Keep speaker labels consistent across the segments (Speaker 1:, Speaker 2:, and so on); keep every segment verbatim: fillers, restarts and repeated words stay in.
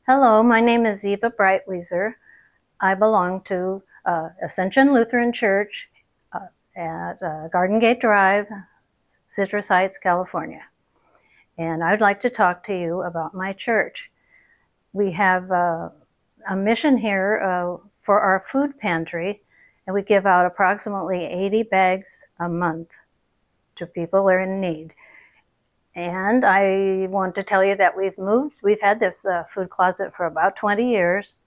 Speaker 1: Hello, my name is Eva Breitwieser. I belong to uh, Ascension Lutheran Church uh, at uh, Garden Gate Drive, Citrus Heights, California. And I'd like to talk to you about my church. We have uh, a mission here uh, for our food pantry, and we give out approximately eighty bags a month to people who are in need. And I want to tell you that we've moved, we've had this uh, food closet for about twenty years.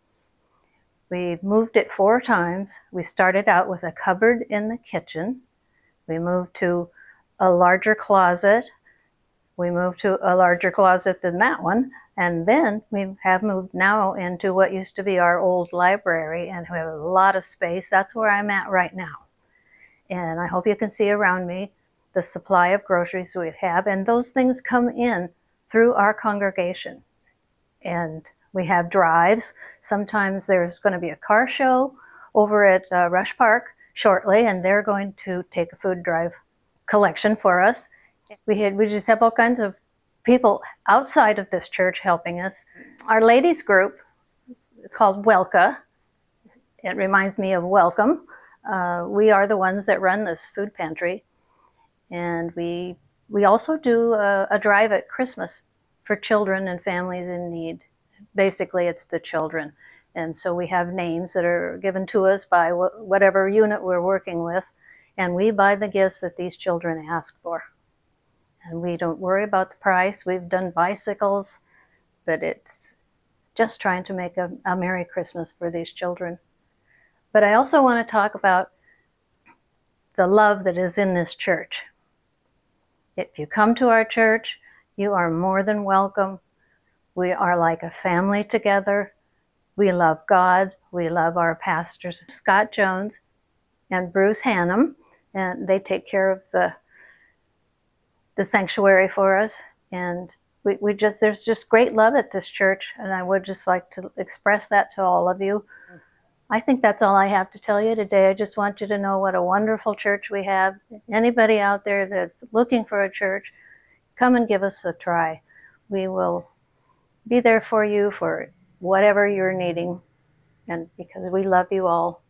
Speaker 1: We moved it four times. We started out with a cupboard in the kitchen. We moved to a larger closet. We moved to a larger closet than that one. And then we have moved now into what used to be our old library, and we have a lot of space. That's where I'm at right now. And I hope you can see around me the supply of groceries we have, and those things come in through our congregation. And we have drives. Sometimes there's going to be a car show over at uh, Rush Park shortly, and they're going to take a food drive collection for us. We had, we just have all kinds of people outside of this church helping us. Our ladies group, called Welka, it reminds me of welcome. Uh, we are the ones that run this food pantry, and we we also do a, a drive at Christmas for children and families in need. Basically, it's the children. And so we have names that are given to us by wh- whatever unit we're working with, and we buy the gifts that these children ask for. And we don't worry about the price. We've done bicycles, but it's just trying to make a, a Merry Christmas for these children. But I also want to talk about the love that is in this church. If you come to our church, you are more than welcome. We are like a family together. We love God. We love our pastors, Scott Jones and Bruce Hannum, and they take care of the the sanctuary for us. And we, we just there's just great love at this church, and I would just like to express that to all of you. I think that's all I have to tell you today. I just want you to know what a wonderful church we have. Anybody out there that's looking for a church, come and give us a try. We will be there for you for whatever you're needing, and because we love you all.